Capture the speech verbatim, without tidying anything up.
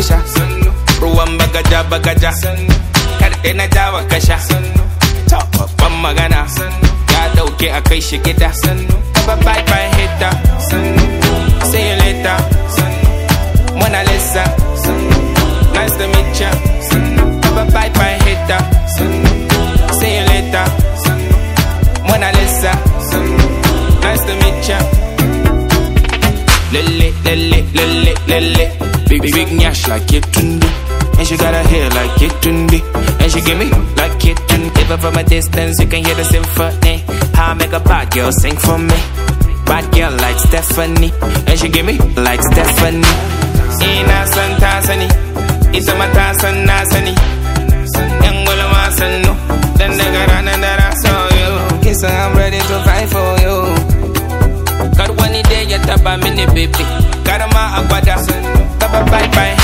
sha. Ruwan bagaja bagaja, karɗe na jawa kasha. Babban magana, ya dauke a kai shi gida. Bye bye hitter, see you later. Mona Lisa, nice to meet ya. Bye bye hitter, see you later. Mona Lisa, nice to meet ya. Lele, lele, lele, lele. Big, big, big nyash like it tunde. And she got her hair like it tunde. And she give me like it tunde. Even from a distance, you can hear the symphony. How I make a bad girl sing for me. Bad girl like Stephanie. And she give me like Stephanie. Ina san tasani. Ita mata san nasani. Yangola masano. Then the garana that I saw you. Kiss her, I'm ready to fight for you. Got one day, you tap a mini baby. Got a ma agbada. Bye bye bye.